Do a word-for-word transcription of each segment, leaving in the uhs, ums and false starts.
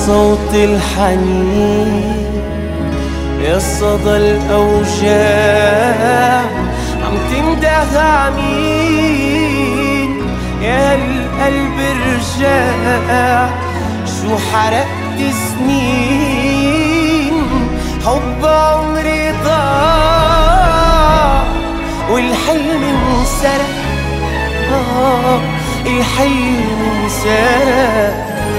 صوت الحنين يا صدى الأوجاع عم تنده عمين يا القلب رجع شو حرقت سنين حب عمري ضاع والحلم انسرق آه الحلم انسرق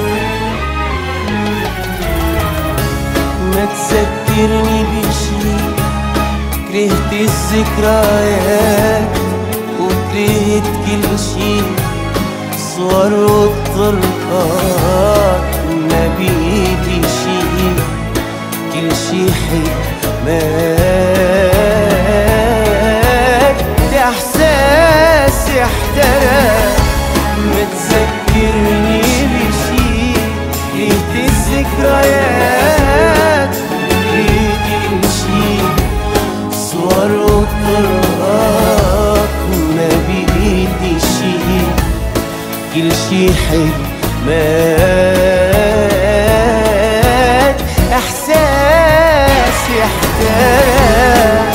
ما تذكرني بشي كرهت الذكريات وكرهت كل شي صور والطرقات ما بيدي شي كل شي حكمات احساسي احترق ما تذكرني بشي كرهت الذكريات وكرهت كل شي صور والطرقات ما بيدي شي كل شي حكمات احساسي احترق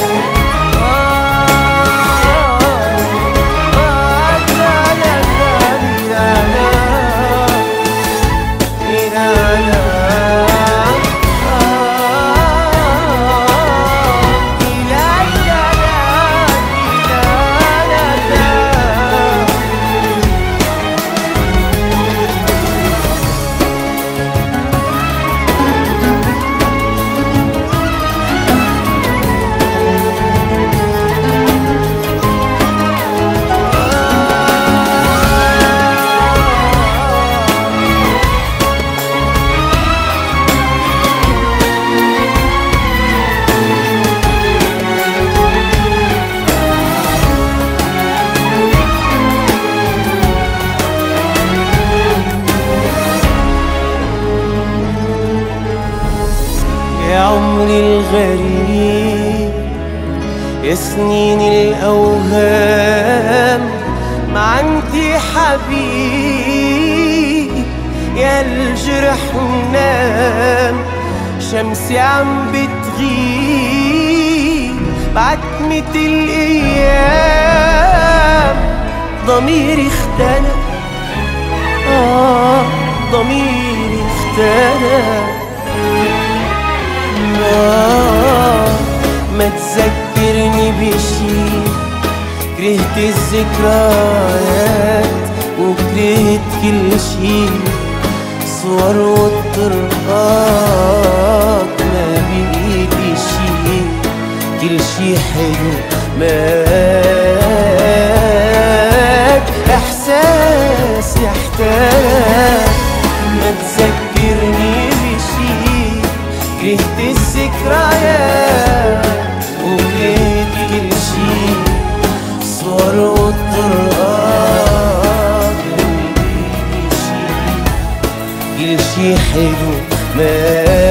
يا عمري الغريب يا سنين الأوهام ما عندي حبيب يا الجرح نام شمسي عم بتغيب بعتمة الأيام ضميري اختنق آه ضميري اختنق آه ما تذكرني بشي كرهت الذكريات وكرهت كل شي صور والطرقات ما بإيدي شي كل شي حلو مات احساسي احترق ما تذكرني بشي كرهت الذكريات وكرهت كل شي صور والطرقات ما بإيدي شي كل شي حلو ما